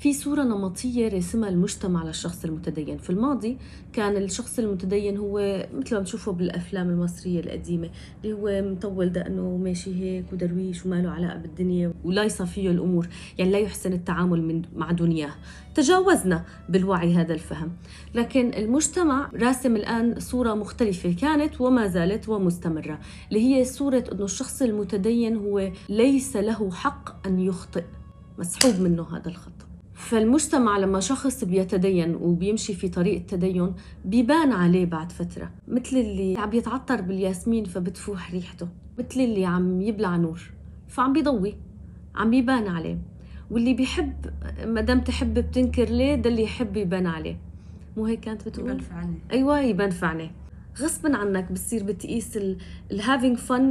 في صورة نمطية رسمها المجتمع للشخص المتدين. في الماضي كان الشخص المتدين هو مثل ما بنشوفه بالأفلام المصرية القديمة، اللي هو مطول دقنه وماشي هيك ودرويش وما له علاقة بالدنيا ولا يصفيه الأمور، يعني لا يحسن التعامل مع دنياه. تجاوزنا بالوعي هذا الفهم، لكن المجتمع راسم الآن صورة مختلفة كانت وما زالت ومستمرة، اللي هي صورة أنه الشخص المتدين هو ليس له حق أن يخطئ، مسحوب منه هذا الخطأ. فالمجتمع لما شخص بيتدين وبيمشي في طريق التدين بيبان عليه بعد فترة، مثل اللي عم يتعطر بالياسمين فبتفوح ريحته، مثل اللي عم يبلع نور فعم بيضوي، عم بيبان عليه. واللي بيحب مدام تحب بتنكر ليه، ده اللي يحب يبان عليه، مو هيك كانت بتقول؟ يبان في عينيه. أيوة يبان في عينيه. غصبا عنك بتصير بتقيس الهافينج فن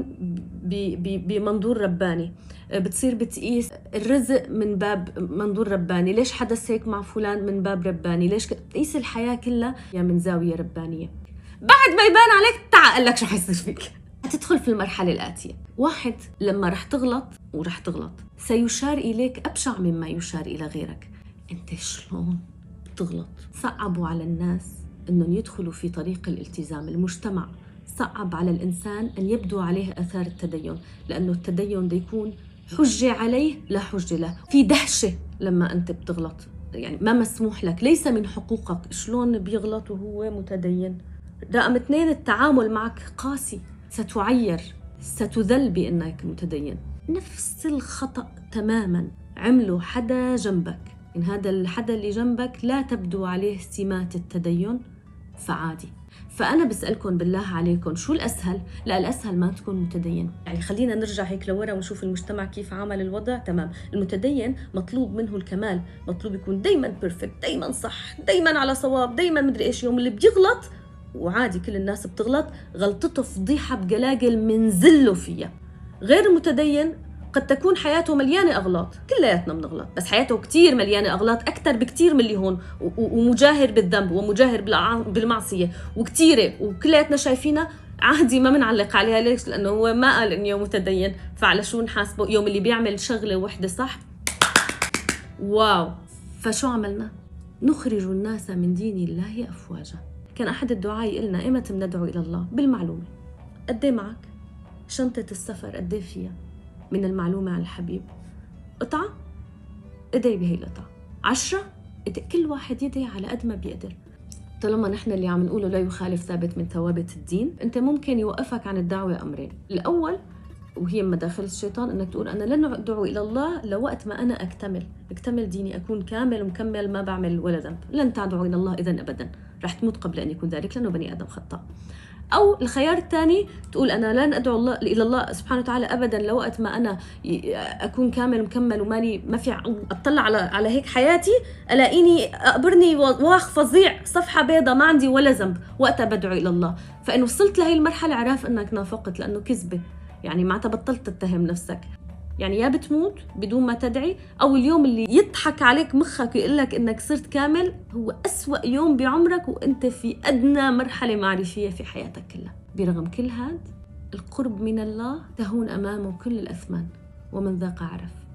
بمنظور رباني، بتصير بتقيس الرزق من باب منظور رباني، ليش حدث هيك مع فلان من باب رباني، ليش بتقيس الحياة كلها من زاوية ربانية. بعد ما يبان عليك تعال قال لك شو حيصير فيك. هتدخل في المرحلة الآتية. واحد، لما رح تغلط ورح تغلط سيشار إليك أبشع مما يشار إلى غيرك. أنت شلون بتغلط؟ صعبوا على الناس أنهم يدخلوا في طريق الالتزام. المجتمع صعب على الإنسان أن يبدو عليه أثار التدين، لأنه التدين ده يكون حجة عليه لا حجة له. في دهشة لما أنت بتغلط، يعني ما مسموح لك، ليس من حقوقك. شلون بيغلط وهو متدين؟ رقم 2، التعامل معك قاسي، ستعير، ستذل بأنك متدين. نفس الخطأ تماماً عمله حدا جنبك، إن هذا الحدا اللي جنبك لا تبدو عليه سمات التدين فعادي. فأنا بسألكم بالله عليكم شو الأسهل؟ لا، الأسهل ما تكون متدين. يعني خلينا نرجع هيك لورا ونشوف المجتمع كيف عامل الوضع. تمام، المتدين مطلوب منه الكمال، مطلوب يكون دايما بيرفكت، دايما صح، دايما على صواب، دايما مدري إيش. يوم اللي بيغلط، وعادي كل الناس بتغلط، غلطته فضيحة بقلاقل منزله فيها. غير المتدين قد تكون حياته مليانة أغلاط، كلياتنا بنغلط، بس حياته كتير مليانة أغلاط أكتر بكتير من اللي هون، ومجاهر بالذنب ومجاهر بالمعصية وكتيرة، وكلياتنا شايفينها عادي ما منعلق عليها. ليش؟ لأنه هو ما قال إنه متدين، فعلى شو نحاسبه؟ يوم اللي بيعمل شغلة وحدة صح، واو. فشو عملنا؟ نخرج الناس من دين الله أفواجا. كان أحد الدعاء يقلنا إمتى بندعو إلى الله؟ بالمعلومة. قدي معك شنطة السفر، قدي فيها من المعلومة عن الحبيب؟ قطعة؟ ادعي بهي القطعة. 10؟ كل واحد يدعي على قد ما بيقدر. طالما نحن اللي عم نقوله لا يخالف ثابت من ثوابت الدين، انت ممكن يوقفك عن الدعوة أمرين. الأول، وهي مداخل الشيطان، انك تقول انا لن ادعو الى الله لوقت ما انا اكتمل ديني، اكون كامل ومكمل ما بعمل ولا ذنب. لن تدعو الى الله اذا ابدا، رح تموت قبل ان يكون ذلك، لانه بني ادم خطاء. او الخيار الثاني، تقول انا لن ادعو الله الى الله سبحانه وتعالى ابدا لوقت ما انا اكون كامل ومكمل وماني ما في اطلع على هيك حياتي الاقيني اقبرني واخ فظيع، صفحه بيضة ما عندي ولا ذنب، وقتها بدعو الى الله. فان وصلت لهي المرحله عرف انك نافقت، لانه كذبه، يعني معناتها بطلت تتهم نفسك. يعني يا بتموت بدون ما تدعي، أو اليوم اللي يضحك عليك مخك ويقول لك إنك صرت كامل هو أسوأ يوم بعمرك، وإنت في أدنى مرحلة معرفية في حياتك كلها. برغم كل هذا، القرب من الله تهون أمامه كل الأثمان، ومن ذاق عرف.